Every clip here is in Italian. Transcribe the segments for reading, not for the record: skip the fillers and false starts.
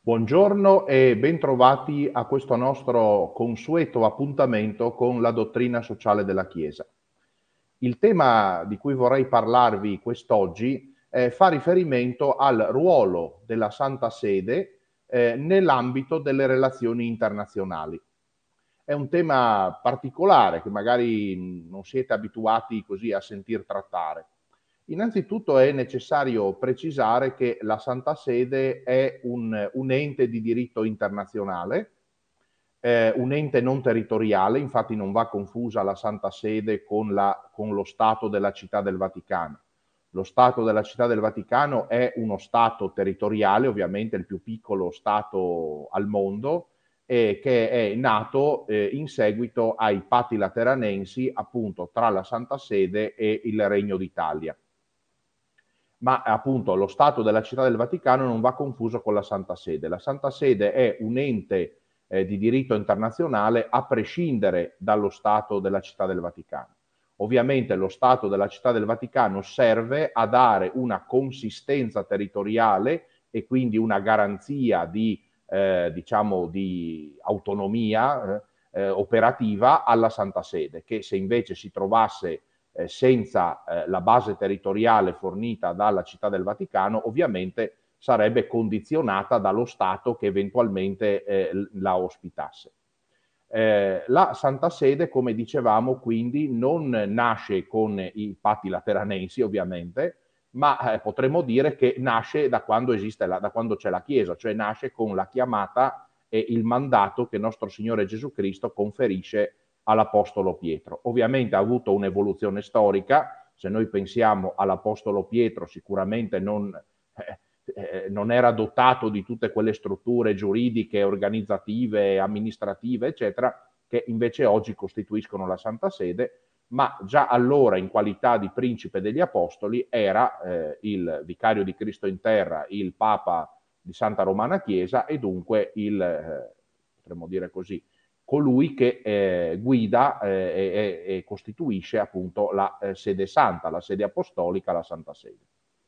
Buongiorno e bentrovati a questo nostro consueto appuntamento con la dottrina sociale della Chiesa. Il tema di cui vorrei parlarvi quest'oggi fa riferimento al ruolo della Santa Sede nell'ambito delle relazioni internazionali. È un tema particolare che magari non siete abituati così a sentir trattare. Innanzitutto è necessario precisare che la Santa Sede è un ente di diritto internazionale, un ente non territoriale, infatti non va confusa la Santa Sede con lo Stato della Città del Vaticano. Lo Stato della Città del Vaticano è uno Stato territoriale, ovviamente il più piccolo Stato al mondo, che è nato in seguito ai patti lateranensi appunto tra la Santa Sede e il Regno d'Italia. Ma appunto lo Stato della Città del Vaticano non va confuso con la Santa Sede. La Santa Sede è un ente di diritto internazionale a prescindere dallo Stato della Città del Vaticano. Ovviamente lo Stato della Città del Vaticano serve a dare una consistenza territoriale e quindi una garanzia diciamo, di autonomia operativa alla Santa Sede, che se invece si trovasse senza la base territoriale fornita dalla Città del Vaticano, ovviamente sarebbe condizionata dallo Stato che eventualmente la ospitasse. La Santa Sede, come dicevamo, quindi non nasce con i patti lateranensi, ovviamente, ma potremmo dire che nasce da quando da quando c'è la Chiesa, cioè nasce con la chiamata e il mandato che nostro Signore Gesù Cristo conferisce all'Apostolo Pietro. Ovviamente ha avuto un'evoluzione storica, se noi pensiamo all'Apostolo Pietro sicuramente non era dotato di tutte quelle strutture giuridiche, organizzative, amministrative, eccetera, che invece oggi costituiscono la Santa Sede, ma già allora in qualità di principe degli Apostoli era il vicario di Cristo in terra, il Papa di Santa Romana Chiesa e dunque potremmo dire così, colui che guida e costituisce appunto la sede santa, la sede apostolica, la Santa Sede.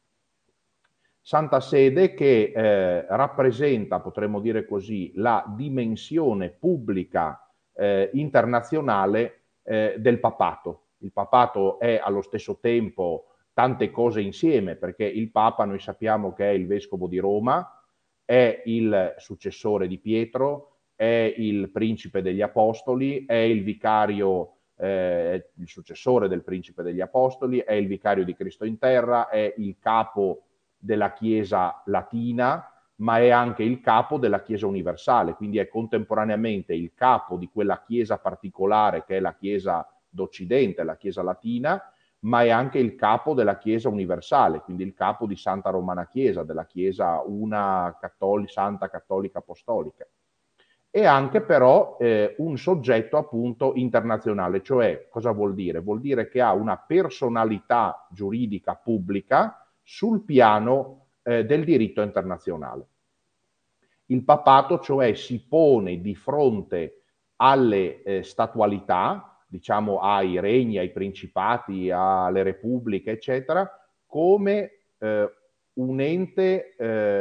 Santa Sede che rappresenta, potremmo dire così, la dimensione pubblica internazionale del papato. Il papato è allo stesso tempo tante cose insieme, perché il Papa noi sappiamo che è il vescovo di Roma, è il successore di Pietro, è il principe degli apostoli, è il vicario, il successore del principe degli apostoli, è il vicario di Cristo in terra, è il capo della Chiesa latina, ma è anche il capo della Chiesa universale, quindi è contemporaneamente il capo di quella Chiesa particolare che è la Chiesa d'Occidente, la Chiesa latina, ma è anche il capo della Chiesa universale, quindi il capo di Santa Romana Chiesa, della Chiesa una santa cattolica apostolica. E anche però un soggetto appunto internazionale, cioè cosa vuol dire? Vuol dire che ha una personalità giuridica pubblica sul piano del diritto internazionale. Il papato, cioè, si pone di fronte alle statualità, diciamo ai regni, ai principati, alle repubbliche, eccetera, come un ente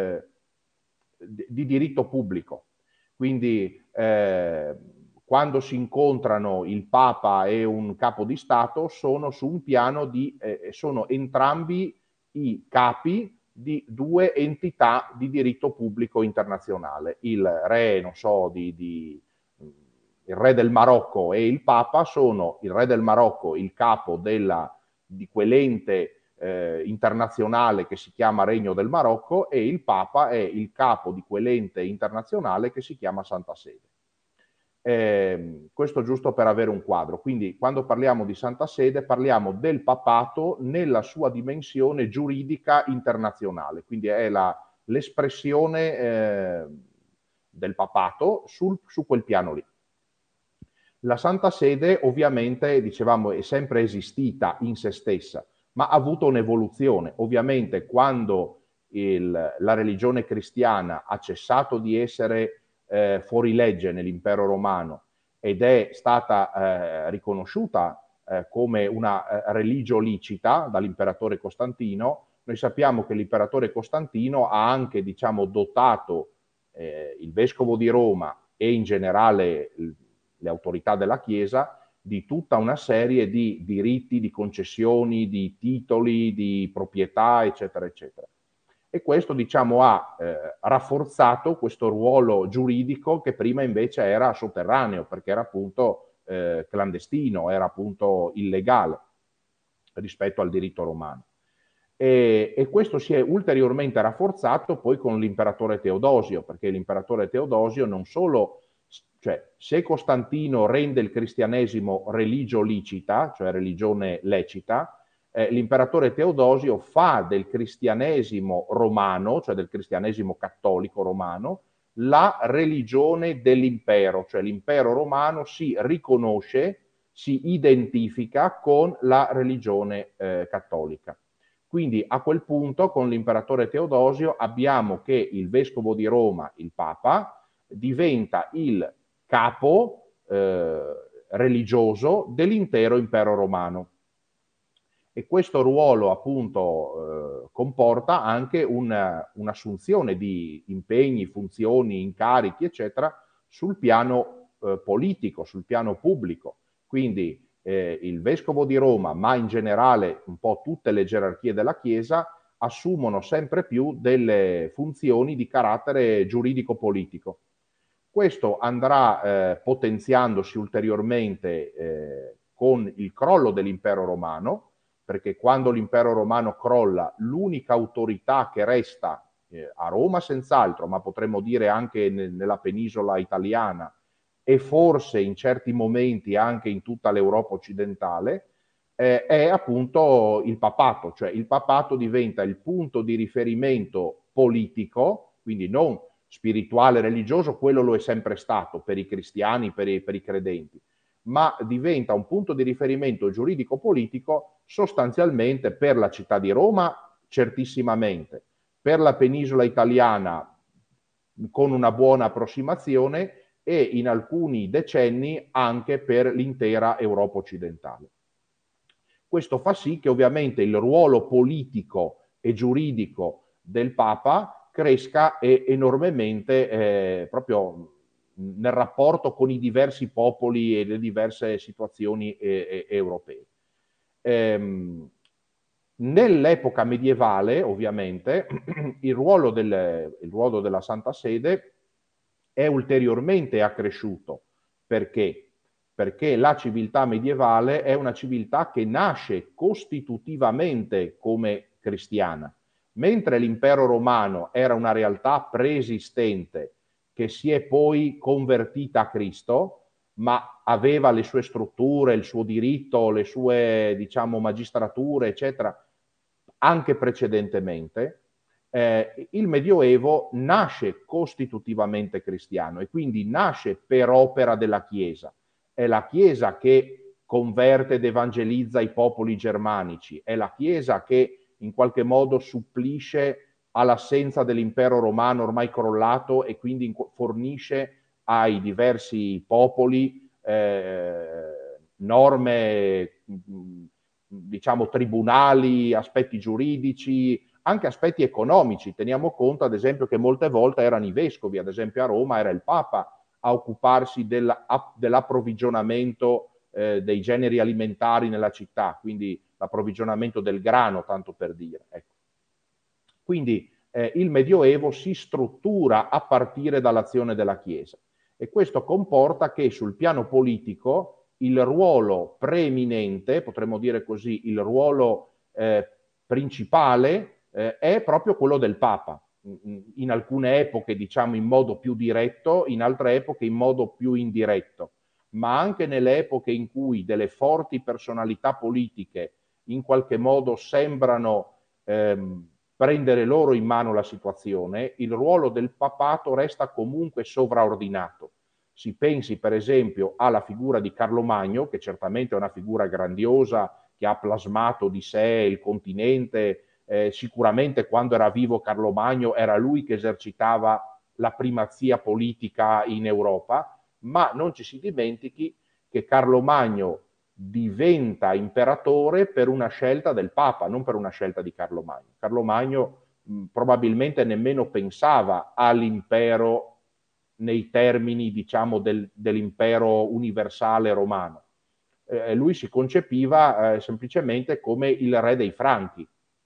di diritto pubblico. Quindi quando si incontrano il Papa e un capo di Stato sono su un piano sono entrambi i capi di due entità di diritto pubblico internazionale. Il re, non so, il re del Marocco e il Papa sono il re del Marocco, il capo di quell'ente internazionale che si chiama Regno del Marocco e il Papa è il capo di quell'ente internazionale che si chiama Santa Sede. Questo giusto per avere un quadro. Quindi quando parliamo di Santa Sede parliamo del papato nella sua dimensione giuridica internazionale, quindi è l'espressione del papato su quel piano lì. La Santa Sede ovviamente, dicevamo, è sempre esistita in se stessa, ma ha avuto un'evoluzione. Ovviamente quando la religione cristiana ha cessato di essere fuorilegge nell'impero romano ed è stata riconosciuta come una religio licita dall'imperatore Costantino, noi sappiamo che l'imperatore Costantino ha anche, diciamo, dotato il vescovo di Roma e in generale le autorità della Chiesa di tutta una serie di diritti, di concessioni, di titoli, di proprietà, eccetera, eccetera. E questo, diciamo, ha rafforzato questo ruolo giuridico che prima invece era sotterraneo, perché era appunto clandestino, era appunto illegale rispetto al diritto romano. E questo si è ulteriormente rafforzato poi con l'imperatore Teodosio, perché l'imperatore Teodosio non solo, cioè se Costantino rende il cristianesimo religio licita, cioè religione lecita, l'imperatore Teodosio fa del cristianesimo romano, cioè del cristianesimo cattolico romano, la religione dell'impero, cioè l'impero romano si riconosce, si identifica con la religione cattolica. Quindi a quel punto con l'imperatore Teodosio abbiamo che il vescovo di Roma, il Papa, diventa il capo religioso dell'intero impero romano. E questo ruolo appunto comporta anche un'assunzione di impegni, funzioni, incarichi, eccetera, sul piano politico, sul piano pubblico. Quindi il vescovo di Roma, ma in generale un po' tutte le gerarchie della Chiesa, assumono sempre più delle funzioni di carattere giuridico-politico. Questo andrà potenziandosi ulteriormente con il crollo dell'impero romano, perché quando l'impero romano crolla, l'unica autorità che resta a Roma senz'altro, ma potremmo dire anche nella penisola italiana e forse in certi momenti anche in tutta l'Europa occidentale, è appunto il papato, cioè il papato diventa il punto di riferimento politico, quindi non spirituale, religioso, quello lo è sempre stato per i cristiani, per i credenti, ma diventa un punto di riferimento giuridico-politico sostanzialmente per la città di Roma, certissimamente, per la penisola italiana con una buona approssimazione e in alcuni decenni anche per l'intera Europa occidentale. Questo fa sì che ovviamente il ruolo politico e giuridico del Papa cresca enormemente proprio nel rapporto con i diversi popoli e le diverse situazioni europee. Nell'epoca medievale, ovviamente, il ruolo della Santa Sede è ulteriormente accresciuto. Perché? Perché la civiltà medievale è una civiltà che nasce costitutivamente come cristiana, mentre l'impero romano era una realtà preesistente che si è poi convertita a Cristo, ma aveva le sue strutture, il suo diritto, le sue, diciamo, magistrature, eccetera, anche precedentemente. Il Medioevo nasce costitutivamente cristiano e quindi nasce per opera della Chiesa. È la Chiesa che converte ed evangelizza i popoli germanici, è la Chiesa che in qualche modo supplisce all'assenza dell'impero romano ormai crollato e quindi fornisce ai diversi popoli norme, diciamo, tribunali, aspetti giuridici, anche aspetti economici. Teniamo conto, ad esempio, che molte volte erano i vescovi, ad esempio a Roma era il Papa a occuparsi dell'approvvigionamento dei generi alimentari nella città, quindi l'approvvigionamento del grano, tanto per dire. Ecco. Quindi il Medioevo si struttura a partire dall'azione della Chiesa e questo comporta che sul piano politico il ruolo preeminente, potremmo dire così, il ruolo principale è proprio quello del Papa. In alcune epoche diciamo in modo più diretto, in altre epoche in modo più indiretto, ma anche nelle epoche in cui delle forti personalità politiche in qualche modo sembrano prendere loro in mano la situazione, il ruolo del papato resta comunque sovraordinato. Si pensi per esempio alla figura di Carlo Magno, che certamente è una figura grandiosa, che ha plasmato di sé il continente, sicuramente quando era vivo Carlo Magno era lui che esercitava la primazia politica in Europa, ma non ci si dimentichi che Carlo Magno diventa imperatore per una scelta del Papa, non per una scelta di Carlo Magno. Carlo Magno probabilmente nemmeno pensava all'impero nei termini, diciamo, dell'impero universale romano. Lui si concepiva semplicemente come il re dei Franchi.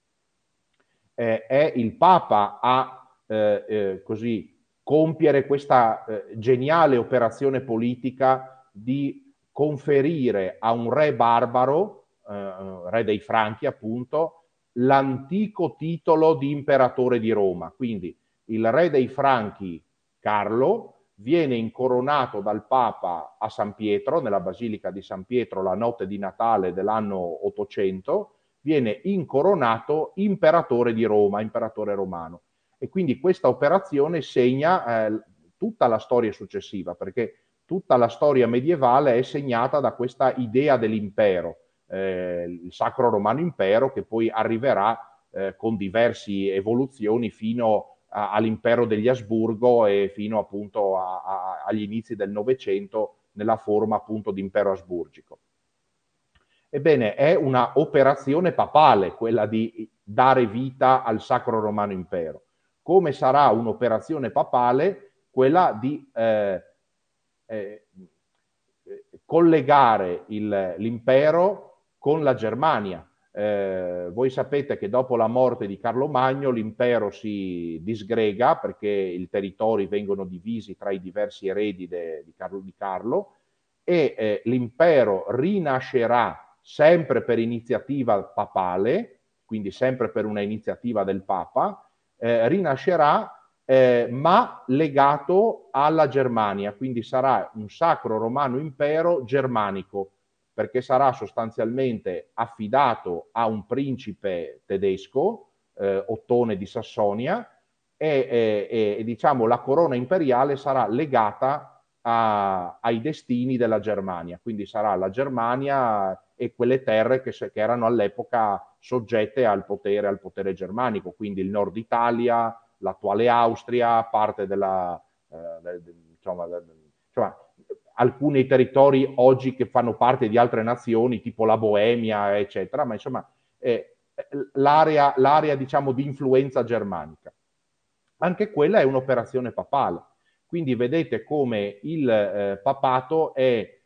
È il Papa a così compiere questa geniale operazione politica di conferire a un re barbaro, re dei Franchi appunto, l'antico titolo di imperatore di Roma. Quindi il re dei Franchi, Carlo, viene incoronato dal Papa a San Pietro, nella Basilica di San Pietro, la notte di Natale dell'anno 800, viene incoronato imperatore di Roma, imperatore romano. E quindi questa operazione segna tutta la storia successiva, perché tutta la storia medievale è segnata da questa idea dell'impero, il Sacro Romano Impero, che poi arriverà con diverse evoluzioni fino all'impero degli Asburgo e fino appunto agli inizi del Novecento nella forma appunto di impero asburgico. Ebbene, è una operazione papale quella di dare vita al Sacro Romano Impero. Come sarà un'operazione papale quella di collegare l'impero con la Germania. Voi sapete che dopo la morte di Carlo Magno l'impero si disgrega perché i territori vengono divisi tra i diversi eredi di Carlo e l'impero rinascerà sempre per iniziativa papale, quindi sempre per una iniziativa del Papa, rinascerà ma legato alla Germania, quindi sarà un Sacro Romano Impero germanico, perché sarà sostanzialmente affidato a un principe tedesco, Ottone di Sassonia, e diciamo la corona imperiale sarà legata ai destini della Germania, quindi sarà la Germania e quelle terre che erano all'epoca soggette al potere germanico, quindi il nord Italia, l'attuale Austria, parte insomma, alcuni territori oggi che fanno parte di altre nazioni, tipo la Boemia, eccetera, ma insomma l'area diciamo di influenza germanica. Anche quella è un'operazione papale. Quindi vedete come il papato è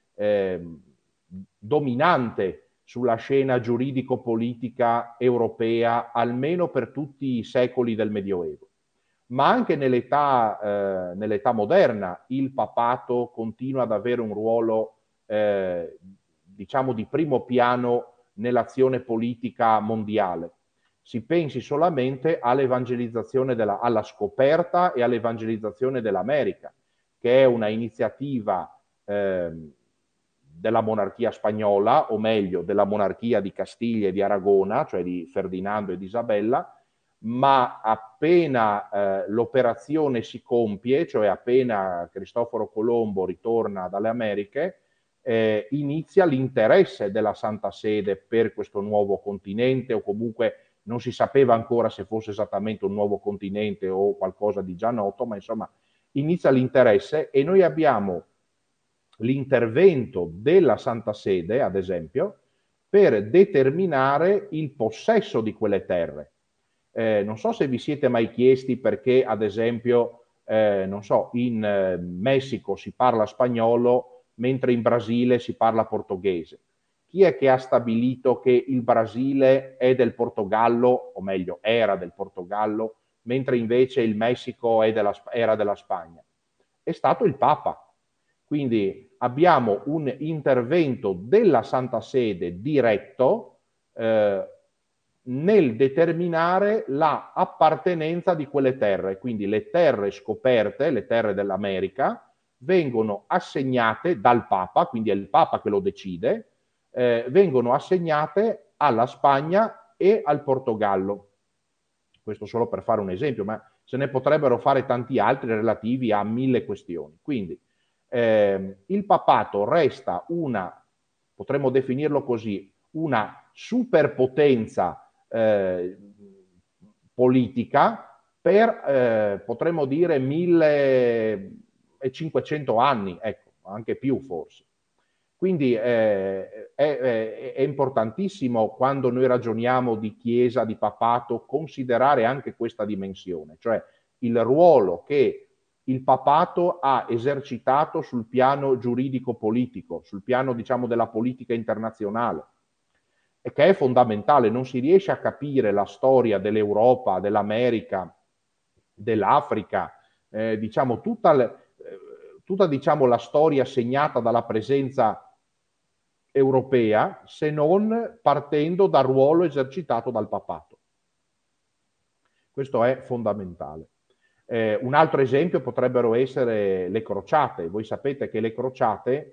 dominante sulla scena giuridico-politica europea, almeno per tutti i secoli del Medioevo. Ma anche nell'età moderna il papato continua ad avere un ruolo, diciamo, di primo piano nell'azione politica mondiale. Si pensi solamente all'evangelizzazione alla scoperta e all'evangelizzazione dell'America, che è una iniziativa della monarchia spagnola, o meglio della monarchia di Castiglia e di Aragona, cioè di Ferdinando e di Isabella, ma appena l'operazione si compie, cioè appena Cristoforo Colombo ritorna dalle Americhe, inizia l'interesse della Santa Sede per questo nuovo continente, o comunque non si sapeva ancora se fosse esattamente un nuovo continente o qualcosa di già noto, ma insomma inizia l'interesse e noi abbiamo l'intervento della Santa Sede, ad esempio, per determinare il possesso di quelle terre. Non so se vi siete mai chiesti perché, ad esempio, non so, in Messico si parla spagnolo, mentre in Brasile si parla portoghese. Chi è che ha stabilito che il Brasile è del Portogallo, o meglio, era del Portogallo, mentre invece il Messico era della Spagna? È stato il Papa. Quindi abbiamo un intervento della Santa Sede diretto nel determinare la appartenenza di quelle terre. Quindi le terre scoperte, le terre dell'America, vengono assegnate dal Papa, quindi è il Papa che lo decide, vengono assegnate alla Spagna e al Portogallo. Questo solo per fare un esempio, ma se ne potrebbero fare tanti altri relativi a 1000 questioni. Quindi il papato resta potremmo definirlo così, una superpotenza politica per, potremmo dire, 1500 anni, ecco, anche più forse. Quindi è importantissimo quando noi ragioniamo di Chiesa, di papato, considerare anche questa dimensione, cioè il ruolo che il papato ha esercitato sul piano giuridico-politico, sul piano, diciamo, della politica internazionale, e che è fondamentale. Non si riesce a capire la storia dell'Europa, dell'America, dell'Africa, diciamo, tutta diciamo, la storia segnata dalla presenza europea, se non partendo dal ruolo esercitato dal papato. Questo è fondamentale. Un altro esempio potrebbero essere le crociate. Voi sapete che le crociate,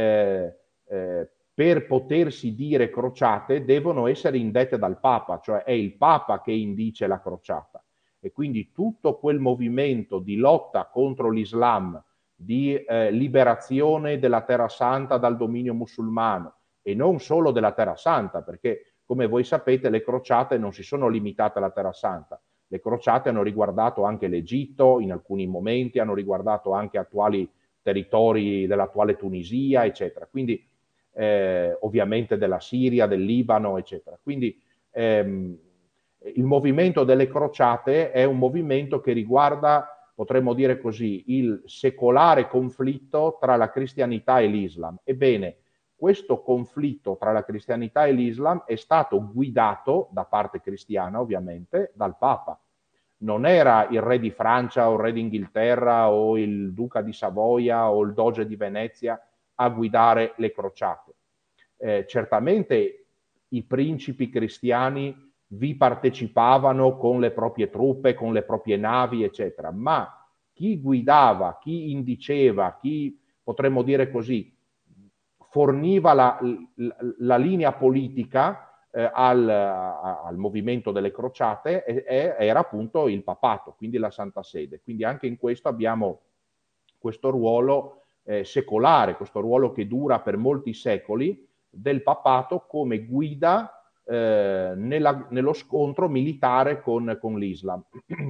per potersi dire crociate, devono essere indette dal Papa, cioè è il Papa che indice la crociata. E quindi tutto quel movimento di lotta contro l'Islam, di liberazione della Terra Santa dal dominio musulmano, e non solo della Terra Santa, perché come voi sapete le crociate non si sono limitate alla Terra Santa. Le crociate hanno riguardato anche l'Egitto in alcuni momenti, hanno riguardato anche attuali territori dell'attuale Tunisia, eccetera. Quindi ovviamente della Siria, del Libano, eccetera. Quindi il movimento delle crociate è un movimento che riguarda, potremmo dire così, il secolare conflitto tra la cristianità e l'Islam. Ebbene, questo conflitto tra la cristianità e l'Islam è stato guidato, da parte cristiana ovviamente, dal Papa. Non era il re di Francia o il re d'Inghilterra o il duca di Savoia o il doge di Venezia a guidare le crociate. Certamente i principi cristiani vi partecipavano con le proprie truppe, con le proprie navi, eccetera, ma chi guidava, chi indiceva, chi, potremmo dire così, forniva la linea politica al movimento delle crociate era appunto il papato, quindi la Santa Sede. Quindi anche in questo abbiamo questo ruolo secolare, questo ruolo che dura per molti secoli del papato come guida nello scontro militare con l'Islam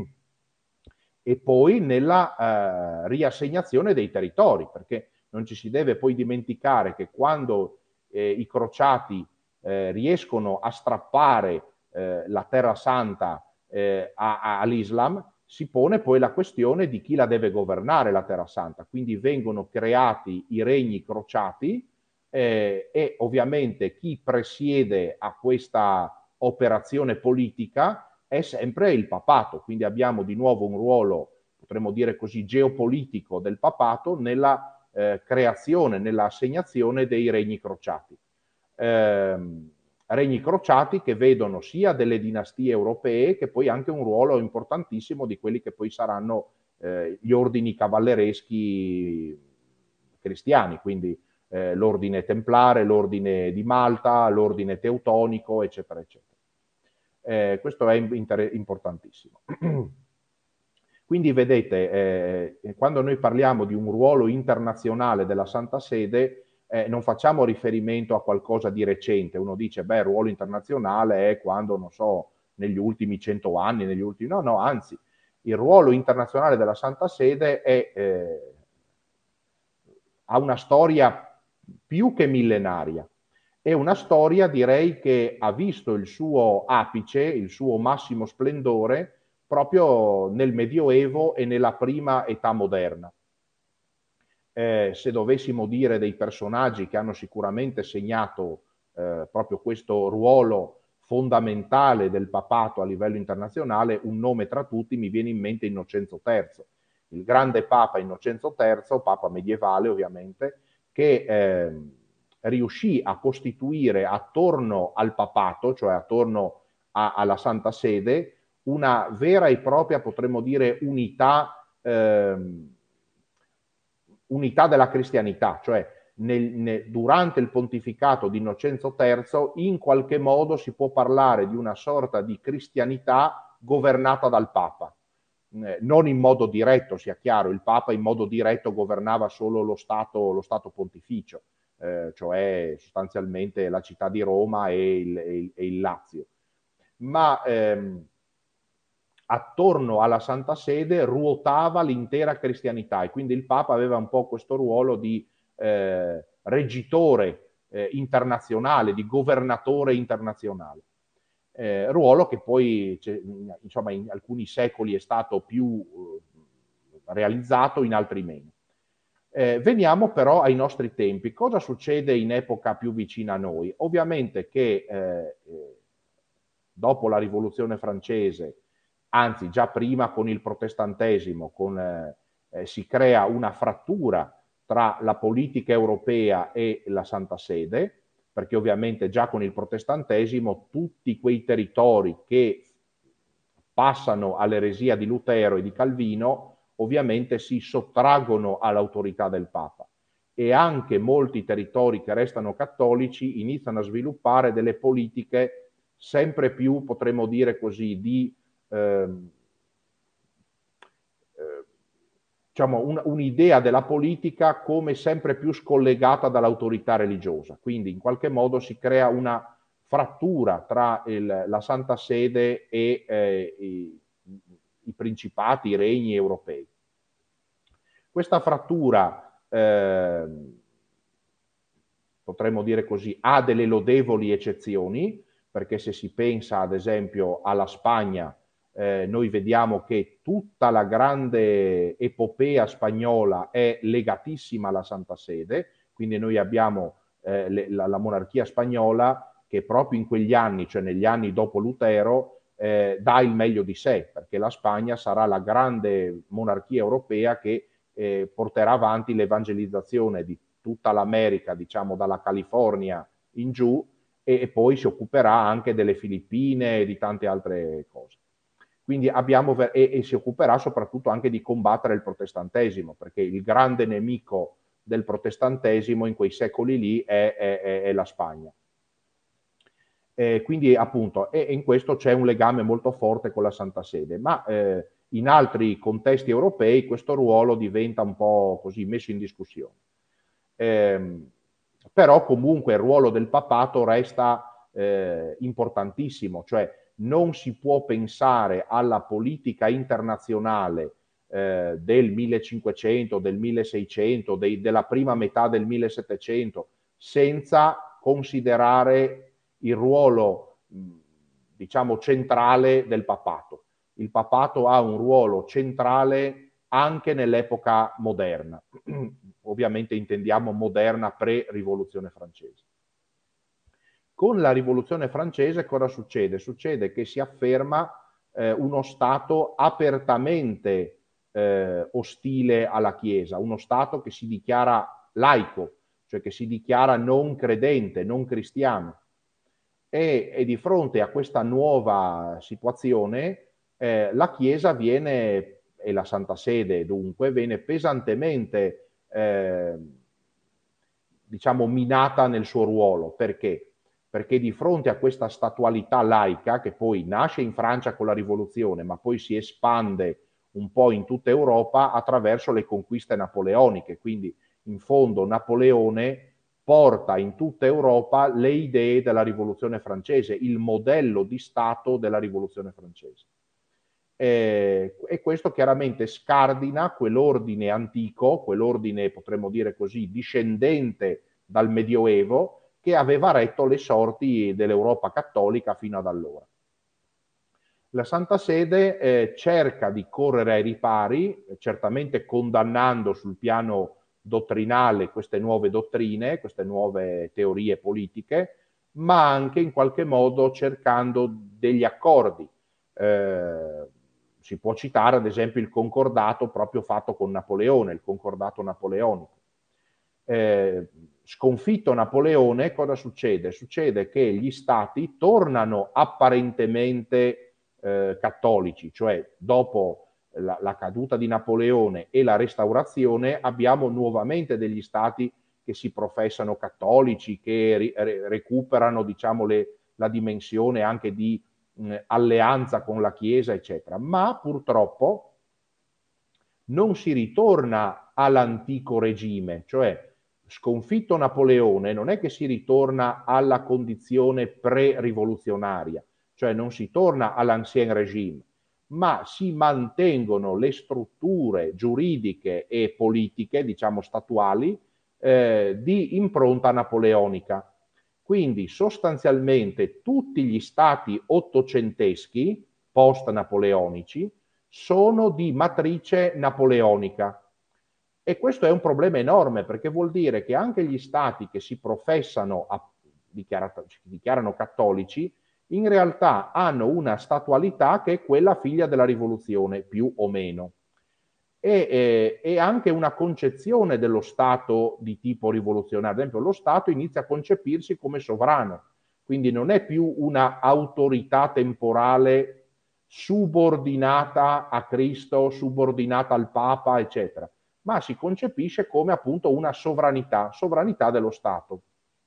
e poi nella riassegnazione dei territori, perché non ci si deve poi dimenticare che quando i crociati riescono a strappare la Terra Santa all'Islam, si pone poi la questione di chi la deve governare la Terra Santa. Quindi vengono creati i regni crociati e ovviamente chi presiede a questa operazione politica è sempre il papato, quindi abbiamo di nuovo un ruolo, potremmo dire così, geopolitico del papato nella creazione, nella assegnazione dei regni crociati. Regni crociati che vedono sia delle dinastie europee che poi anche un ruolo importantissimo di quelli che poi saranno gli ordini cavallereschi cristiani, quindi l'ordine templare, l'ordine di Malta, l'ordine teutonico, eccetera, eccetera. Questo è importantissimo. Quindi vedete, quando noi parliamo di un ruolo internazionale della Santa Sede, non facciamo riferimento a qualcosa di recente. Uno dice, beh, il ruolo internazionale è quando, non so, negli ultimi 100 anni, negli ultimi... No, no, anzi, il ruolo internazionale della Santa Sede ha una storia più che millenaria. È una storia, direi, che ha visto il suo apice, il suo massimo splendore, proprio nel Medioevo e nella prima età moderna. Se dovessimo dire dei personaggi che hanno sicuramente segnato proprio questo ruolo fondamentale del papato a livello internazionale, un nome tra tutti mi viene in mente Innocenzo III, il grande Papa Innocenzo III, Papa medievale ovviamente, che riuscì a costituire attorno al papato, cioè attorno alla Santa Sede, una vera e propria, potremmo dire, unità della cristianità, cioè durante il pontificato di Innocenzo III in qualche modo si può parlare di una sorta di cristianità governata dal Papa. Non in modo diretto, sia chiaro, il Papa in modo diretto governava solo lo Stato pontificio, cioè sostanzialmente la città di Roma e il Lazio. Ma attorno alla Santa Sede ruotava l'intera cristianità e quindi il Papa aveva un po' questo ruolo di reggitore internazionale, di governatore internazionale. Ruolo che poi insomma in alcuni secoli è stato più realizzato, in altri meno. Veniamo però ai nostri tempi. Cosa succede in epoca più vicina a noi? Ovviamente che dopo la Rivoluzione francese, anzi già prima con il protestantesimo, si crea una frattura tra la politica europea e la Santa Sede, perché ovviamente già con il protestantesimo tutti quei territori che passano all'eresia di Lutero e di Calvino ovviamente si sottraggono all'autorità del Papa, e anche molti territori che restano cattolici iniziano a sviluppare delle politiche sempre più, potremmo dire così, di diciamo un'idea della politica come sempre più scollegata dall'autorità religiosa. Quindi in qualche modo si crea una frattura tra la Santa Sede e i principati, i regni europei. Questa frattura, potremmo dire così, ha delle lodevoli eccezioni, perché se si pensa ad esempio alla Spagna, noi vediamo che tutta la grande epopea spagnola è legatissima alla Santa Sede, quindi noi abbiamo la monarchia spagnola che proprio in quegli anni, cioè negli anni dopo Lutero, dà il meglio di sé, perché la Spagna sarà la grande monarchia europea che porterà avanti l'evangelizzazione di tutta l'America, diciamo dalla California in giù, e poi si occuperà anche delle Filippine e di tante altre cose. Quindi e si occuperà soprattutto anche di combattere il protestantesimo, perché il grande nemico del protestantesimo in quei secoli lì è la Spagna. Quindi appunto, e in questo c'è un legame molto forte con la Santa Sede, ma in altri contesti europei questo ruolo diventa un po' così messo in discussione. Però comunque il ruolo del papato resta importantissimo, cioè non si può pensare alla politica internazionale del 1500, del 1600, della prima metà del 1700, senza considerare il ruolo, diciamo, centrale del papato. Il papato ha un ruolo centrale anche nell'epoca moderna. Ovviamente intendiamo moderna pre-rivoluzione francese. Con la rivoluzione francese cosa succede? Succede che si afferma uno Stato apertamente ostile alla Chiesa, uno Stato che si dichiara laico, cioè che si dichiara non credente, non cristiano. E di fronte a questa nuova situazione la Chiesa viene, e la Santa Sede dunque, viene pesantemente diciamo minata nel suo ruolo. Perché? Perché di fronte a questa statualità laica, che poi nasce in Francia con la rivoluzione, ma poi si espande un po' in tutta Europa attraverso le conquiste napoleoniche. Quindi in fondo Napoleone porta in tutta Europa le idee della rivoluzione francese, il modello di Stato della rivoluzione francese. E questo chiaramente scardina quell'ordine antico, quell'ordine potremmo dire così discendente dal Medioevo, che aveva retto le sorti dell'Europa cattolica fino ad allora. La Santa Sede cerca di correre ai ripari, certamente condannando sul piano dottrinale queste nuove dottrine, queste nuove teorie politiche, ma anche in qualche modo cercando degli accordi. Si può citare ad esempio il concordato proprio fatto con Napoleone, il concordato napoleonico. Sconfitto Napoleone, cosa succede? Succede che gli stati tornano apparentemente cattolici, cioè dopo la caduta di Napoleone e la restaurazione abbiamo nuovamente degli stati che si professano cattolici, che recuperano diciamo la dimensione anche di alleanza con la Chiesa, eccetera. Ma purtroppo non si ritorna all'antico regime, cioè sconfitto Napoleone non è che si ritorna alla condizione pre-rivoluzionaria, cioè non si torna all'ancien regime, ma si mantengono le strutture giuridiche e politiche, diciamo statuali, di impronta napoleonica. Quindi sostanzialmente tutti gli stati ottocenteschi, post-napoleonici, sono di matrice napoleonica. E questo è un problema enorme, perché vuol dire che anche gli stati che si professano, dichiarano cattolici, in realtà hanno una statualità che è quella figlia della rivoluzione, più o meno. E anche una concezione dello Stato di tipo rivoluzionario. Ad esempio, lo Stato inizia a concepirsi come sovrano, quindi non è più una autorità temporale subordinata a Cristo, subordinata al Papa, eccetera, ma si concepisce come appunto una sovranità dello Stato.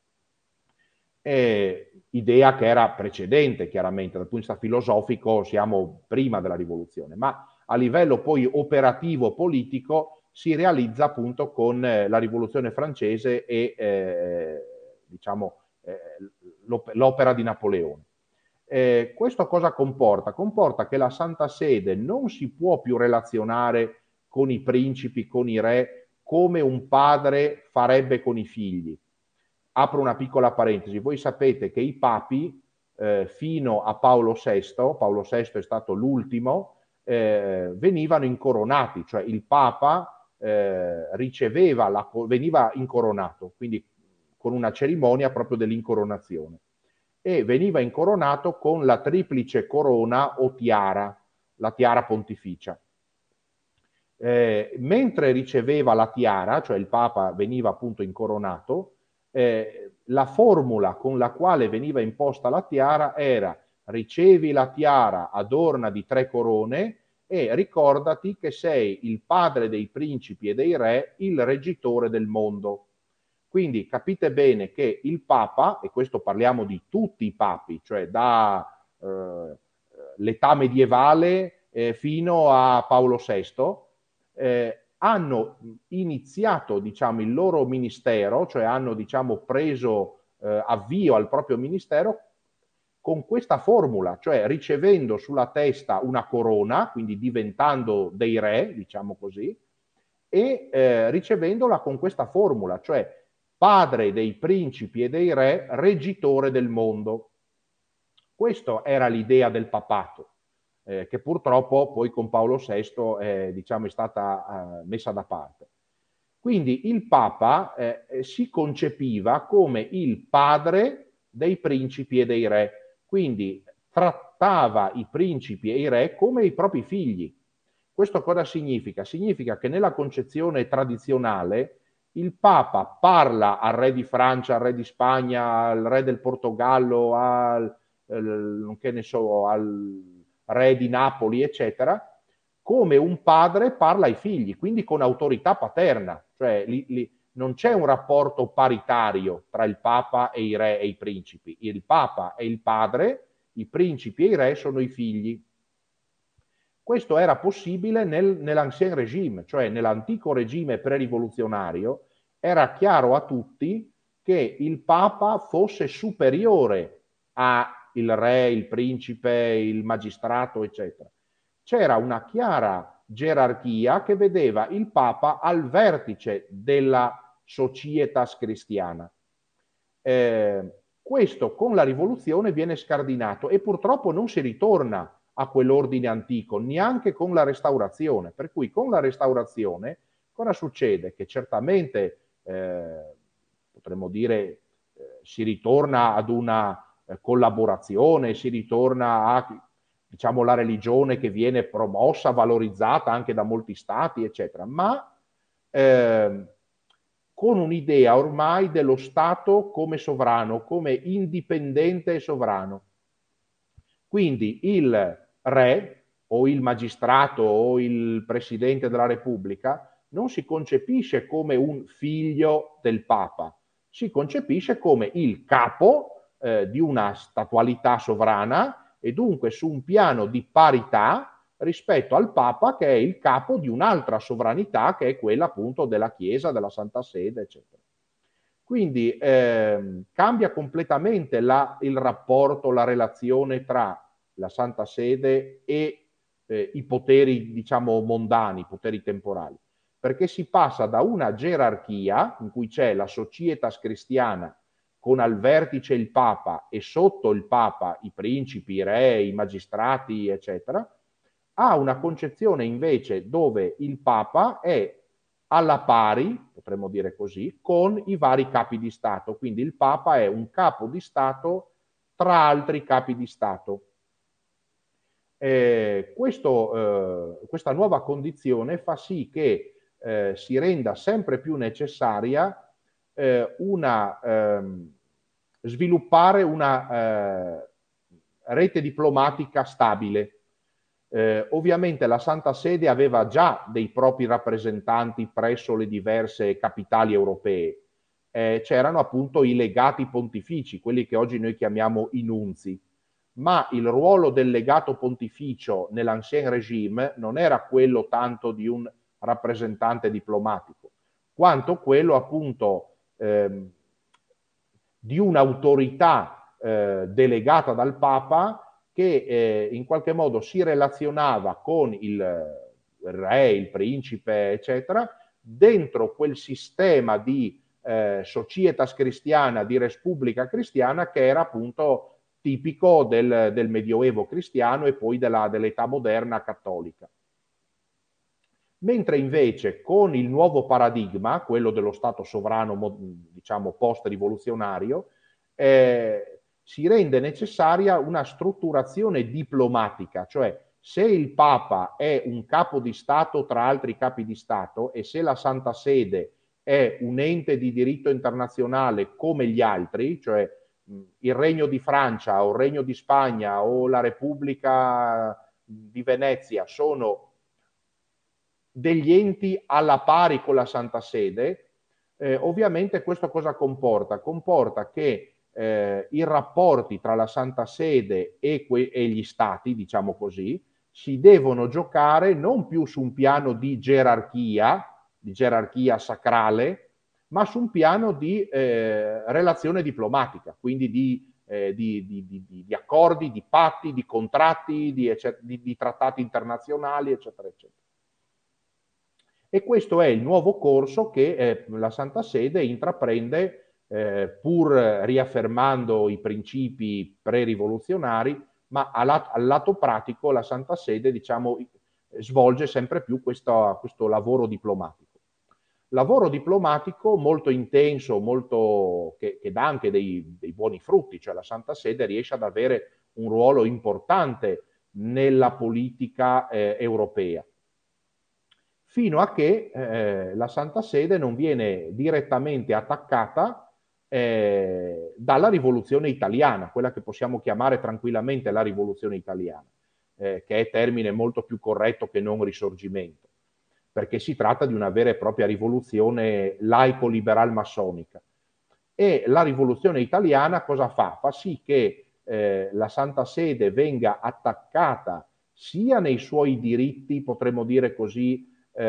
Idea che era precedente, chiaramente, dal punto di vista filosofico siamo prima della rivoluzione, ma a livello poi operativo politico si realizza appunto con la rivoluzione francese e diciamo l'opera di Napoleone. Questo cosa comporta? Comporta che la Santa Sede non si può più relazionare con i principi, con i re, come un padre farebbe con i figli. Apro una piccola parentesi, voi sapete che i papi fino a Paolo VI è stato l'ultimo, venivano incoronati, cioè il Papa veniva incoronato, quindi con una cerimonia proprio dell'incoronazione, e veniva incoronato con la triplice corona o tiara, la tiara pontificia. Mentre riceveva la tiara, cioè il Papa veniva appunto incoronato, la formula con la quale veniva imposta la tiara era: ricevi la tiara adorna di 3 corone e ricordati che sei il padre dei principi e dei re, il reggitore del mondo. Quindi capite bene che il Papa, e questo parliamo di tutti i papi, cioè da l'età medievale fino a Paolo VI, hanno iniziato, diciamo, il loro ministero, cioè hanno, diciamo, preso avvio al proprio ministero con questa formula, cioè ricevendo sulla testa una corona, quindi diventando dei re, diciamo così, e ricevendola con questa formula, cioè padre dei principi e dei re, reggitore del mondo. Questa era l'idea del papato, che purtroppo poi con Paolo VI diciamo, è stata messa da parte. Quindi il Papa si concepiva come il padre dei principi e dei re, quindi trattava i principi e i re come i propri figli. Questo cosa significa? Significa che nella concezione tradizionale il Papa parla al re di Francia, al re di Spagna, al re del Portogallo, che ne so, al re di Napoli, eccetera, come un padre parla ai figli, quindi con autorità paterna, cioè non c'è un rapporto paritario tra il Papa e i re e i principi. Il Papa è il padre, i principi e i re sono i figli. Questo era possibile nell'ancien regime, cioè nell'antico regime pre-rivoluzionario, era chiaro a tutti che il Papa fosse superiore al re, il principe, il magistrato, eccetera. C'era una chiara gerarchia che vedeva il Papa al vertice della societas cristiana. Questo con la rivoluzione viene scardinato e purtroppo non si ritorna a quell'ordine antico, neanche con la restaurazione. Per cui con la restaurazione cosa succede? Che certamente potremmo dire si ritorna ad una collaborazione, si ritorna a diciamo la religione che viene promossa, valorizzata anche da molti stati, eccetera, ma con un'idea ormai dello Stato come sovrano, come indipendente e sovrano. Quindi il re o il magistrato o il presidente della Repubblica non si concepisce come un figlio del Papa, si concepisce come il capo di una statualità sovrana e dunque su un piano di parità rispetto al Papa che è il capo di un'altra sovranità che è quella appunto della Chiesa, della Santa Sede, eccetera. Quindi cambia completamente il rapporto, la relazione tra la Santa Sede e i poteri, diciamo, mondani, i poteri temporali, perché si passa da una gerarchia in cui c'è la societas cristiana con al vertice il Papa e sotto il Papa i principi, i re, i magistrati, eccetera, ha una concezione invece dove il Papa è alla pari, potremmo dire così, con i vari capi di Stato. Quindi il Papa è un capo di Stato tra altri capi di Stato. Questa nuova condizione fa sì che si renda sempre più necessaria sviluppare una rete diplomatica stabile. Ovviamente la Santa Sede aveva già dei propri rappresentanti presso le diverse capitali europee. C'erano appunto i legati pontifici, quelli che oggi noi chiamiamo i nunzi, ma il ruolo del legato pontificio nell'Ancien Régime non era quello tanto di un rappresentante diplomatico, quanto quello appunto di un'autorità delegata dal Papa che in qualche modo si relazionava con il re, il principe, eccetera, dentro quel sistema di societas cristiana, di respubblica cristiana che era appunto tipico del Medioevo cristiano e poi dell'età moderna cattolica. Mentre invece con il nuovo paradigma, quello dello Stato sovrano, diciamo post-rivoluzionario, si rende necessaria una strutturazione diplomatica, cioè se il Papa è un capo di Stato tra altri capi di Stato e se la Santa Sede è un ente di diritto internazionale come gli altri, cioè il Regno di Francia o il Regno di Spagna o la Repubblica di Venezia sono degli enti alla pari con la Santa Sede, ovviamente questo cosa comporta? Comporta che i rapporti tra la Santa Sede e gli Stati, diciamo così, si devono giocare non più su un piano di gerarchia sacrale, ma su un piano di relazione diplomatica, quindi di accordi, di patti, di contratti, di trattati internazionali, eccetera, eccetera. E questo è il nuovo corso che la Santa Sede intraprende pur riaffermando i principi pre-rivoluzionari, ma al lato pratico la Santa Sede, diciamo, svolge sempre più questo lavoro diplomatico. Lavoro diplomatico molto intenso, che dà anche dei buoni frutti, cioè la Santa Sede riesce ad avere un ruolo importante nella politica europea, fino a che la Santa Sede non viene direttamente attaccata dalla rivoluzione italiana, quella che possiamo chiamare tranquillamente la rivoluzione italiana, che è termine molto più corretto che non risorgimento, perché si tratta di una vera e propria rivoluzione laico-liberal massonica. E la rivoluzione italiana cosa fa? Fa sì che la Santa Sede venga attaccata sia nei suoi diritti, potremmo dire così,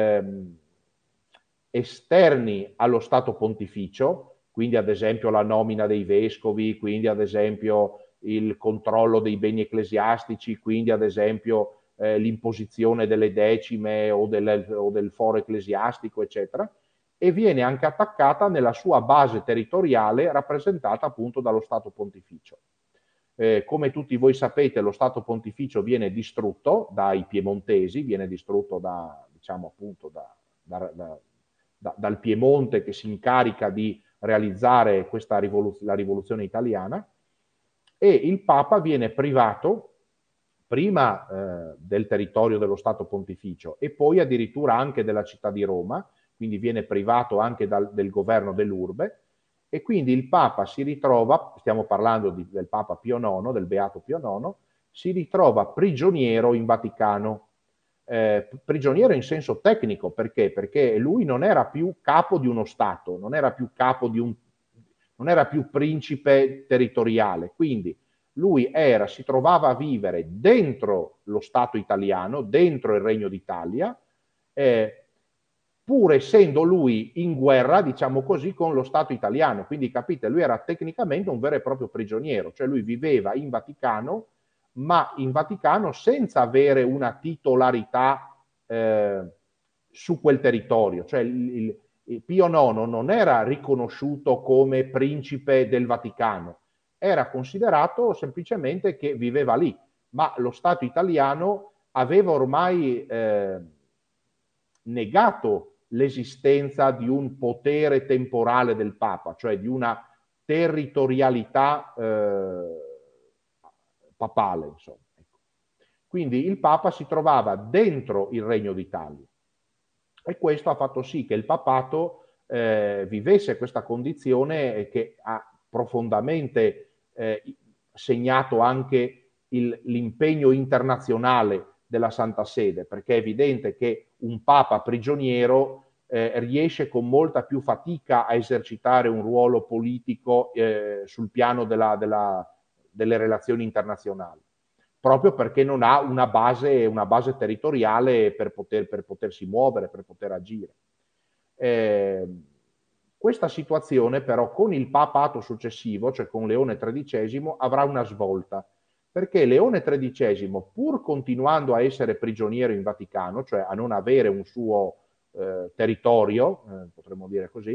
esterni allo Stato pontificio, quindi ad esempio la nomina dei vescovi, quindi ad esempio il controllo dei beni ecclesiastici, quindi ad esempio l'imposizione delle decime o del foro ecclesiastico, eccetera, e viene anche attaccata nella sua base territoriale rappresentata appunto dallo Stato pontificio. Come tutti voi sapete, lo Stato pontificio viene distrutto dai piemontesi, viene distrutto diciamo appunto dal Piemonte che si incarica di realizzare la rivoluzione italiana, e il Papa viene privato prima del territorio dello Stato pontificio e poi addirittura anche della città di Roma, quindi viene privato anche del governo dell'urbe, e quindi il Papa si ritrova, stiamo parlando del Papa Pio IX, del Beato Pio IX, si ritrova prigioniero in Vaticano. Prigioniero in senso tecnico, perché? Perché lui non era più capo di uno Stato, non era più capo non era più principe territoriale, quindi lui si trovava a vivere dentro lo Stato italiano, dentro il Regno d'Italia, pur essendo lui in guerra, diciamo così, con lo Stato italiano. Quindi capite, lui era tecnicamente un vero e proprio prigioniero, cioè lui viveva in Vaticano, ma in Vaticano senza avere una titolarità su quel territorio. Cioè il Pio IX non era riconosciuto come principe del Vaticano, era considerato semplicemente che viveva lì, ma lo Stato italiano aveva ormai negato l'esistenza di un potere temporale del Papa, cioè di una territorialità papale, insomma. Ecco. Quindi il Papa si trovava dentro il Regno d'Italia e questo ha fatto sì che il papato vivesse questa condizione che ha profondamente segnato anche l'impegno internazionale della Santa Sede, perché è evidente che un papa prigioniero riesce con molta più fatica a esercitare un ruolo politico sul piano delle relazioni internazionali, proprio perché non ha una base territoriale per potersi muovere, per poter agire. Questa situazione però con il papato successivo, cioè con Leone XIII, avrà una svolta, perché Leone XIII, pur continuando a essere prigioniero in Vaticano, cioè a non avere un suo territorio, potremmo dire così,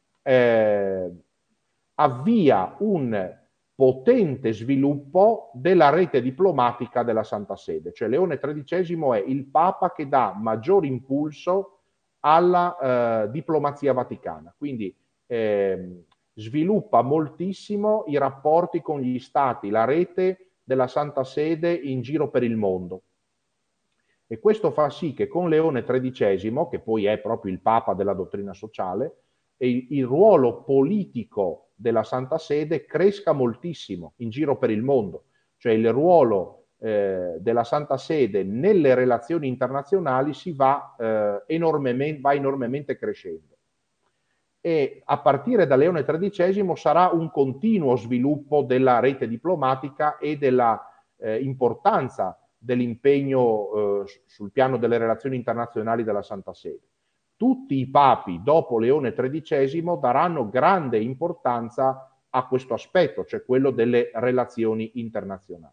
avvia un potente sviluppo della rete diplomatica della Santa Sede, cioè Leone XIII è il Papa che dà maggior impulso alla diplomazia vaticana, quindi sviluppa moltissimo i rapporti con gli stati, la rete della Santa Sede in giro per il mondo. E questo fa sì che con Leone XIII, che poi è proprio il Papa della dottrina sociale, il ruolo politico della Santa Sede cresca moltissimo in giro per il mondo, cioè il ruolo della Santa Sede nelle relazioni internazionali va enormemente crescendo. E a partire da Leone XIII sarà un continuo sviluppo della rete diplomatica e della importanza dell'impegno sul piano delle relazioni internazionali della Santa Sede. Tutti i papi dopo Leone XIII daranno grande importanza a questo aspetto, cioè quello delle relazioni internazionali.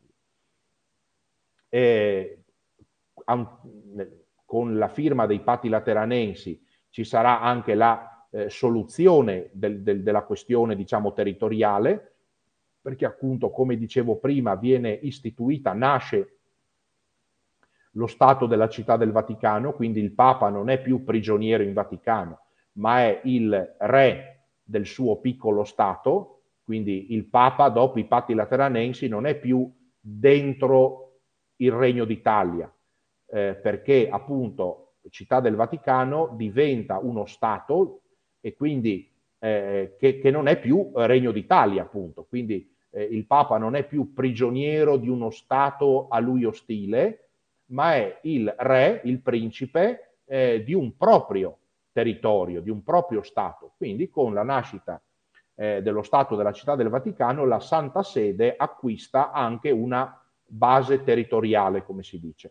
Con la firma dei patti lateranensi ci sarà anche la soluzione della questione, diciamo, territoriale, perché appunto, come dicevo prima, viene istituita, nasce lo Stato della Città del Vaticano, quindi il Papa non è più prigioniero in Vaticano, ma è il re del suo piccolo Stato, quindi il Papa dopo i patti lateranensi non è più dentro il Regno d'Italia, perché appunto Città del Vaticano diventa uno Stato e quindi che non è più Regno d'Italia, appunto. Quindi il Papa non è più prigioniero di uno Stato a lui ostile, ma è il re, il principe di un proprio territorio, di un proprio Stato. Quindi con la nascita dello Stato della Città del Vaticano, la Santa Sede acquista anche una base territoriale, come si dice.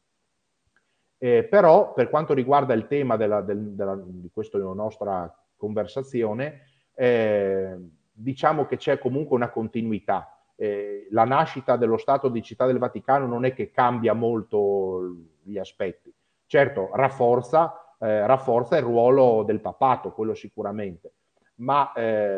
Però per quanto riguarda il tema di questa nostra conversazione, diciamo che c'è comunque una continuità. La nascita dello Stato di Città del Vaticano non è che cambia molto gli aspetti. Certo, rafforza il ruolo del papato, quello sicuramente, ma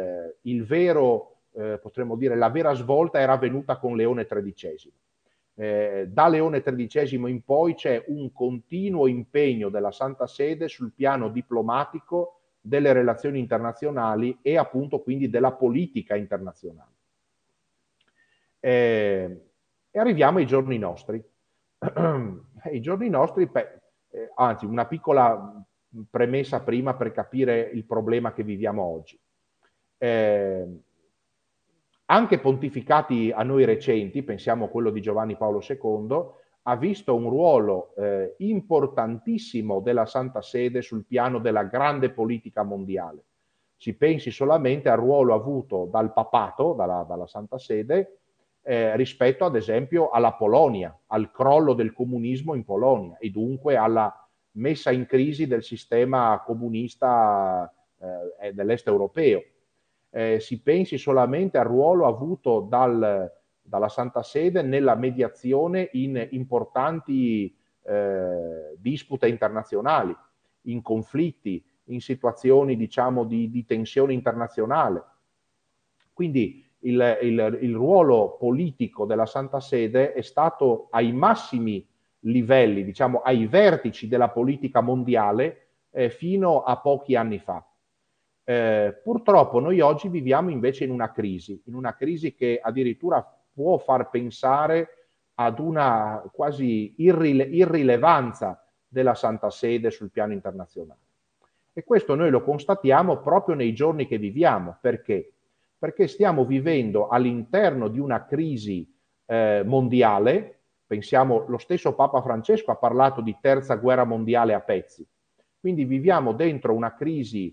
potremmo dire, la vera svolta era avvenuta con Leone XIII. Da Leone XIII in poi c'è un continuo impegno della Santa Sede sul piano diplomatico, delle relazioni internazionali e appunto quindi della politica internazionale. E arriviamo ai giorni nostri. I giorni nostri, anzi, una piccola premessa prima per capire il problema che viviamo oggi. Anche pontificati a noi recenti, pensiamo a quello di Giovanni Paolo II, ha visto un ruolo importantissimo della Santa Sede sul piano della grande politica mondiale. Si pensi solamente al ruolo avuto dal papato, dalla Santa Sede, rispetto ad esempio alla Polonia, al crollo del comunismo in Polonia e dunque alla messa in crisi del sistema comunista dell'est europeo. Si pensi solamente al ruolo avuto dalla Santa Sede nella mediazione in importanti dispute internazionali, in conflitti, in situazioni diciamo di tensione internazionale. Quindi il ruolo politico della Santa Sede è stato ai massimi livelli, diciamo ai vertici della politica mondiale fino a pochi anni fa. Purtroppo noi oggi viviamo invece in una crisi che addirittura può far pensare ad una quasi irrilevanza della Santa Sede sul piano internazionale. E questo noi lo constatiamo proprio nei giorni che viviamo. Perché? Perché stiamo vivendo all'interno di una crisi mondiale. Pensiamo, lo stesso Papa Francesco ha parlato di terza guerra mondiale a pezzi. Quindi viviamo dentro una crisi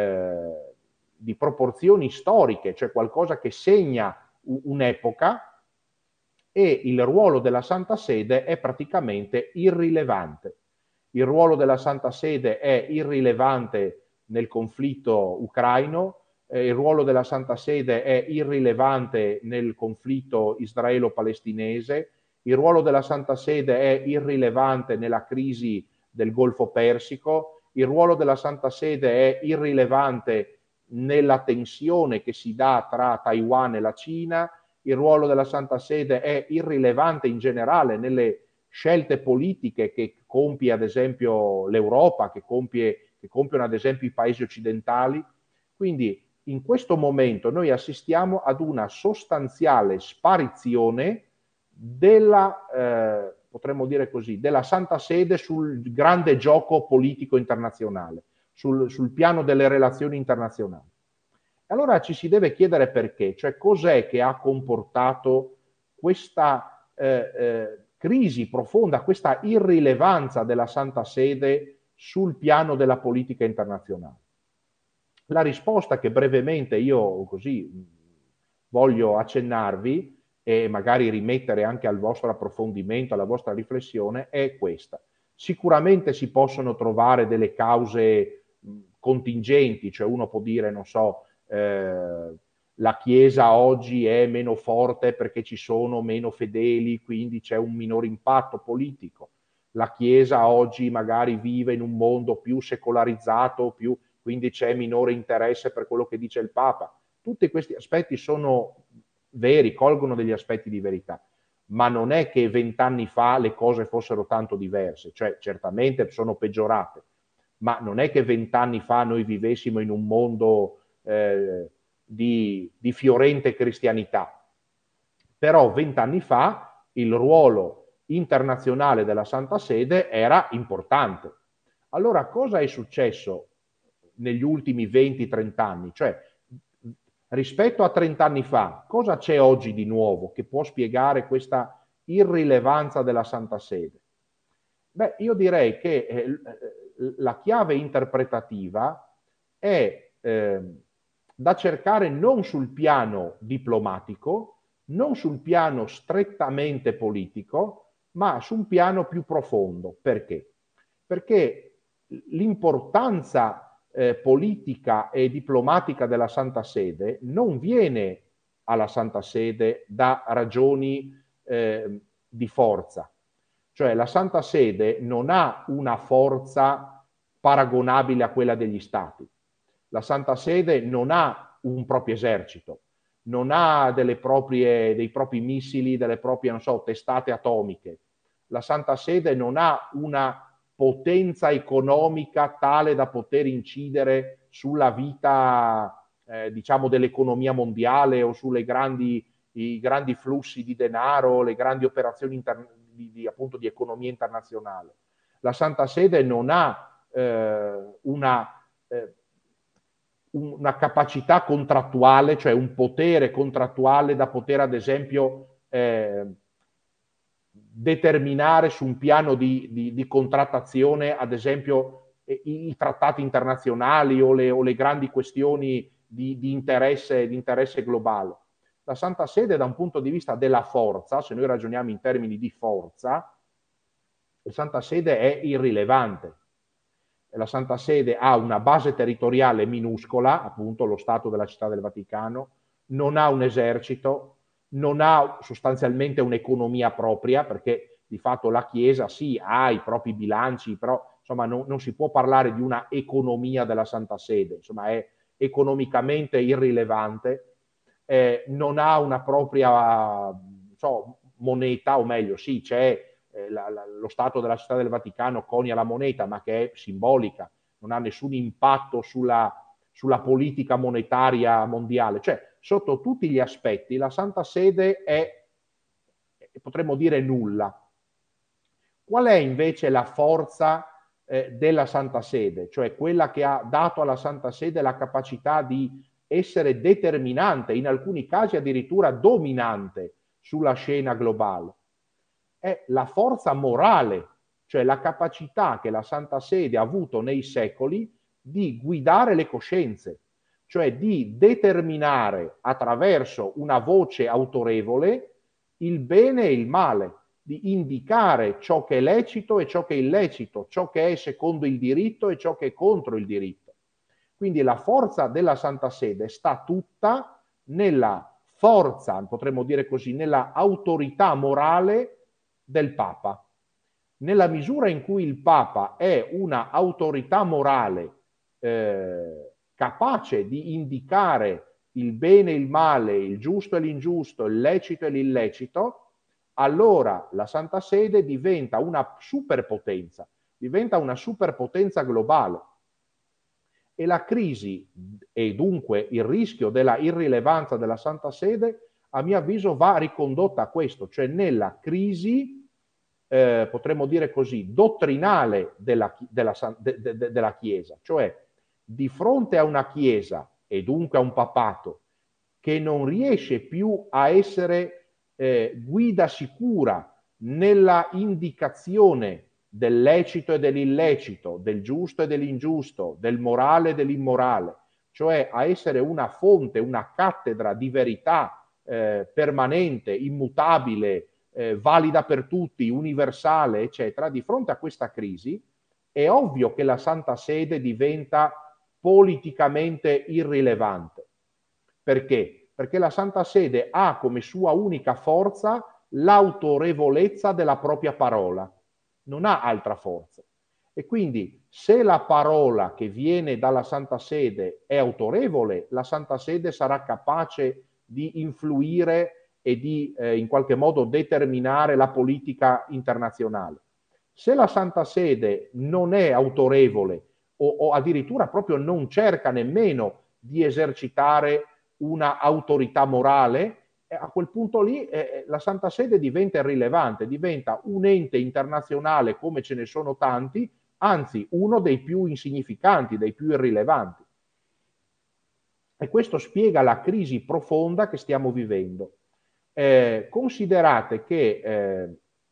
di proporzioni storiche, cioè qualcosa che segna un'epoca, e il ruolo della Santa Sede è praticamente irrilevante. Il ruolo della Santa Sede è irrilevante nel conflitto ucraino, il ruolo della Santa Sede è irrilevante nel conflitto israelo-palestinese, il ruolo della Santa Sede è irrilevante nella crisi del Golfo Persico, il ruolo della Santa Sede è irrilevante nella tensione che si dà tra Taiwan e la Cina, il ruolo della Santa Sede è irrilevante in generale nelle scelte politiche che compie ad esempio l'Europa, che compiono ad esempio i paesi occidentali. Quindi in questo momento noi assistiamo ad una sostanziale sparizione della, potremmo dire così, della Santa Sede sul grande gioco politico internazionale, sul piano delle relazioni internazionali. Allora ci si deve chiedere perché, cioè cos'è che ha comportato questa crisi profonda, questa irrilevanza della Santa Sede sul piano della politica internazionale. La risposta che brevemente io così voglio accennarvi e magari rimettere anche al vostro approfondimento, alla vostra riflessione, è questa. Sicuramente si possono trovare delle cause contingenti, cioè uno può dire, non so, la Chiesa oggi è meno forte perché ci sono meno fedeli, quindi c'è un minore impatto politico. La Chiesa oggi magari vive in un mondo più secolarizzato, quindi c'è minore interesse per quello che dice il Papa. Tutti questi aspetti sono veri, colgono degli aspetti di verità, ma non è che 20 anni fa le cose fossero tanto diverse, cioè certamente sono peggiorate, ma non è che 20 anni fa noi vivessimo in un mondo di fiorente cristianità. Però 20 anni fa il ruolo internazionale della Santa Sede era importante. Allora cosa è successo negli ultimi 20-30 anni? Cioè, rispetto a 30 anni fa, cosa c'è oggi di nuovo che può spiegare questa irrilevanza della Santa Sede? Beh, io direi che la chiave interpretativa è da cercare non sul piano diplomatico, non sul piano strettamente politico, ma su un piano più profondo. Perché? Perché l'importanza politica e diplomatica della Santa Sede non viene alla Santa Sede da ragioni di forza. Cioè la Santa Sede non ha una forza paragonabile a quella degli Stati. La Santa Sede non ha un proprio esercito, non ha dei propri missili, delle proprie, non so, testate atomiche. La Santa Sede non ha una potenza economica tale da poter incidere sulla vita, diciamo, dell'economia mondiale o sulle i grandi flussi di denaro, le grandi operazioni appunto di economia internazionale. La Santa Sede non ha una capacità contrattuale, cioè un potere contrattuale da poter ad esempio determinare su un piano di contrattazione ad esempio i trattati internazionali o le grandi questioni di interesse globale. La Santa Sede da un punto di vista della forza, se noi ragioniamo in termini di forza, la Santa Sede è irrilevante. La Santa Sede ha una base territoriale minuscola, appunto lo Stato della Città del Vaticano, non ha un esercito, non ha sostanzialmente un'economia propria, perché di fatto la Chiesa sì ha i propri bilanci, però insomma non si può parlare di una economia della Santa Sede, insomma è economicamente irrilevante, non ha una propria moneta, o meglio sì, c'è lo Stato della Città del Vaticano conia la moneta, ma che è simbolica, non ha nessun impatto sulla politica monetaria mondiale. Cioè, sotto tutti gli aspetti, la Santa Sede è, potremmo dire, nulla. Qual è invece la forza della Santa Sede? Cioè quella che ha dato alla Santa Sede la capacità di essere determinante, in alcuni casi addirittura dominante sulla scena globale. È la forza morale, cioè la capacità che la Santa Sede ha avuto nei secoli di guidare le coscienze, cioè di determinare attraverso una voce autorevole il bene e il male, di indicare ciò che è lecito e ciò che è illecito, ciò che è secondo il diritto e ciò che è contro il diritto. Quindi la forza della Santa Sede sta tutta nella forza, potremmo dire così, nella autorità morale del Papa. Nella misura in cui il Papa è una autorità morale capace di indicare il bene e il male, il giusto e l'ingiusto, il lecito e l'illecito, allora la Santa Sede diventa una superpotenza, diventa una superpotenza globale. E la crisi e dunque il rischio della irrilevanza della Santa Sede, a mio avviso, va ricondotta a questo, cioè nella crisi, potremmo dire così, dottrinale della Chiesa, cioè di fronte a una Chiesa e dunque a un papato che non riesce più a essere guida sicura nella indicazione del lecito e dell'illecito, del giusto e dell'ingiusto, del morale e dell'immorale, cioè a essere una fonte, una cattedra di verità permanente, immutabile, valida per tutti, universale, eccetera. Di fronte a questa crisi è ovvio che la Santa Sede diventa politicamente irrilevante. Perché? Perché la Santa Sede ha come sua unica forza l'autorevolezza della propria parola, non ha altra forza. E quindi se la parola che viene dalla Santa Sede è autorevole, la Santa Sede sarà capace di influire e di in qualche modo determinare la politica internazionale. Se la Santa Sede non è autorevole o addirittura proprio non cerca nemmeno di esercitare una autorità morale, a quel punto lì la Santa Sede diventa irrilevante, diventa un ente internazionale come ce ne sono tanti, anzi uno dei più insignificanti, dei più irrilevanti. E questo spiega la crisi profonda che stiamo vivendo. Considerate che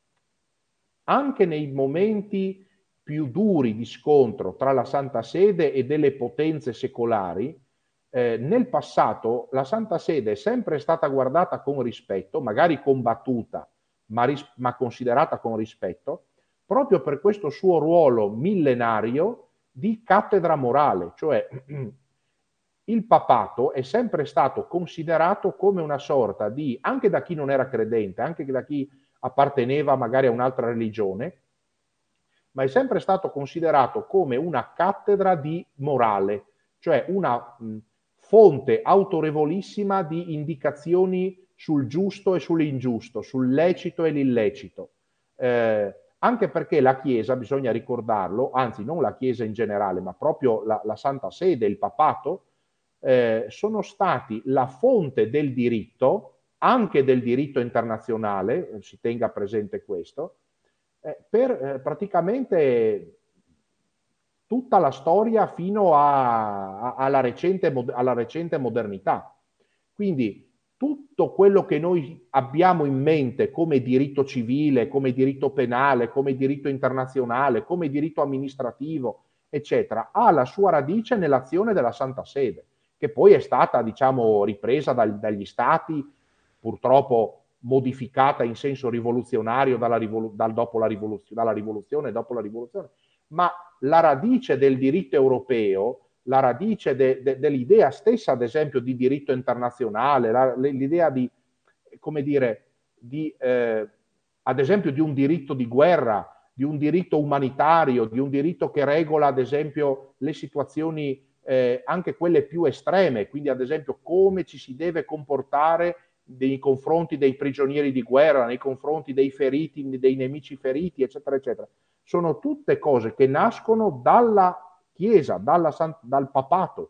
anche nei momenti più duri di scontro tra la Santa Sede e delle potenze secolari, nel passato la Santa Sede è sempre stata guardata con rispetto, magari combattuta, ma considerata con rispetto, proprio per questo suo ruolo millenario di cattedra morale, cioè il papato è sempre stato considerato come una sorta di, anche da chi non era credente, anche da chi apparteneva magari a un'altra religione, ma è sempre stato considerato come una cattedra di morale, cioè una fonte autorevolissima di indicazioni sul giusto e sull'ingiusto, sul lecito e l'illecito. Anche perché la Chiesa, bisogna ricordarlo, anzi non la Chiesa in generale, ma proprio la Santa Sede, il papato, sono stati la fonte del diritto, anche del diritto internazionale, si tenga presente questo, per praticamente tutta la storia fino alla recente modernità. Quindi tutto quello che noi abbiamo in mente come diritto civile, come diritto penale, come diritto internazionale, come diritto amministrativo, eccetera, ha la sua radice nell'azione della Santa Sede, che poi è stata, diciamo, ripresa dagli stati, purtroppo modificata in senso rivoluzionario dopo la rivoluzione, ma la radice del diritto europeo, la radice dell'idea stessa, ad esempio, di diritto internazionale, l'idea di, come dire, ad esempio, di un diritto di guerra, di un diritto umanitario, di un diritto che regola, ad esempio, le situazioni anche quelle più estreme, quindi ad esempio come ci si deve comportare nei confronti dei prigionieri di guerra, nei confronti dei feriti, dei nemici feriti, eccetera, eccetera. Sono tutte cose che nascono dalla Chiesa, dal papato.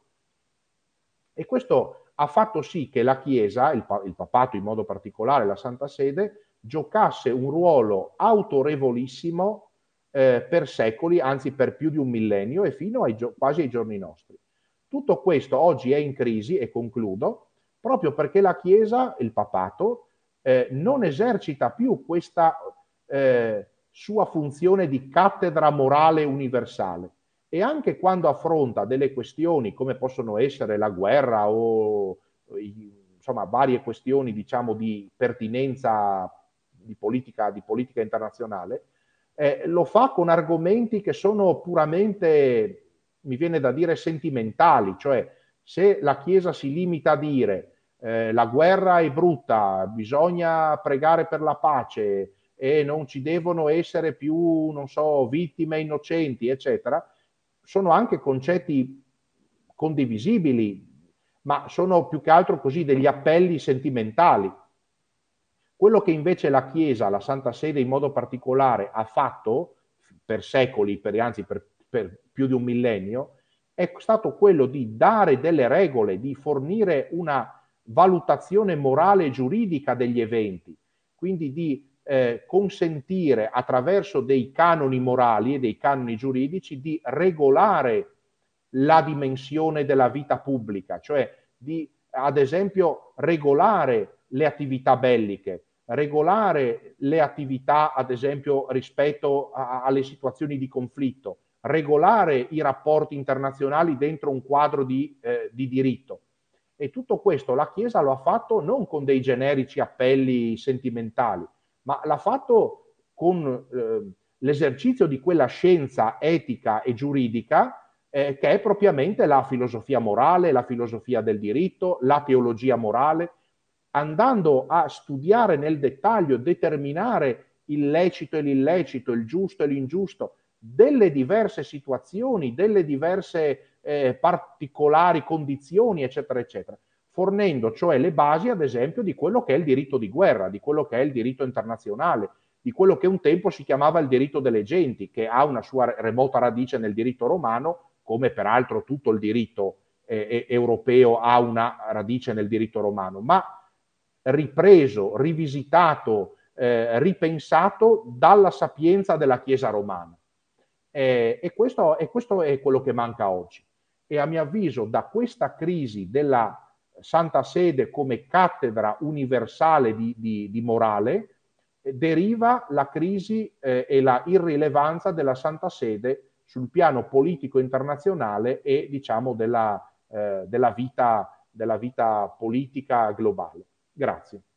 E questo ha fatto sì che la Chiesa, il papato in modo particolare, la Santa Sede, giocasse un ruolo autorevolissimo per secoli, anzi per più di un millennio e fino quasi ai giorni nostri. Tutto questo oggi è in crisi, e concludo, proprio perché la Chiesa, il papato, non esercita più questa sua funzione di cattedra morale universale. E anche quando affronta delle questioni come possono essere la guerra o insomma varie questioni diciamo di pertinenza di politica internazionale, lo fa con argomenti che sono puramente, mi viene da dire, sentimentali, cioè se la Chiesa si limita a dire la guerra è brutta, bisogna pregare per la pace e non ci devono essere più, non so, vittime innocenti, eccetera, sono anche concetti condivisibili, ma sono più che altro così degli appelli sentimentali. Quello che invece la Chiesa, la Santa Sede in modo particolare, ha fatto per secoli, anzi per più di un millennio, è stato quello di dare delle regole, di fornire una valutazione morale e giuridica degli eventi, quindi di consentire attraverso dei canoni morali e dei canoni giuridici di regolare la dimensione della vita pubblica, cioè di, ad esempio, regolare le attività belliche, regolare le attività, ad esempio, rispetto alle situazioni di conflitto, regolare i rapporti internazionali dentro un quadro di diritto. E tutto questo la Chiesa lo ha fatto non con dei generici appelli sentimentali, ma l'ha fatto con l'esercizio di quella scienza etica e giuridica che è propriamente la filosofia morale, la filosofia del diritto, la teologia morale, andando a studiare nel dettaglio, determinare il lecito e l'illecito, il giusto e l'ingiusto delle diverse situazioni, delle diverse particolari condizioni, eccetera, eccetera, fornendo cioè le basi, ad esempio, di quello che è il diritto di guerra, di quello che è il diritto internazionale, di quello che un tempo si chiamava il diritto delle genti, che ha una sua remota radice nel diritto romano, come peraltro tutto il diritto europeo ha una radice nel diritto romano, ma ripreso, rivisitato, ripensato dalla sapienza della Chiesa romana. E questo è quello che manca oggi. E a mio avviso da questa crisi della Santa Sede come cattedra universale di morale deriva la crisi e la irrilevanza della Santa Sede sul piano politico internazionale e diciamo della vita politica globale. Grazie.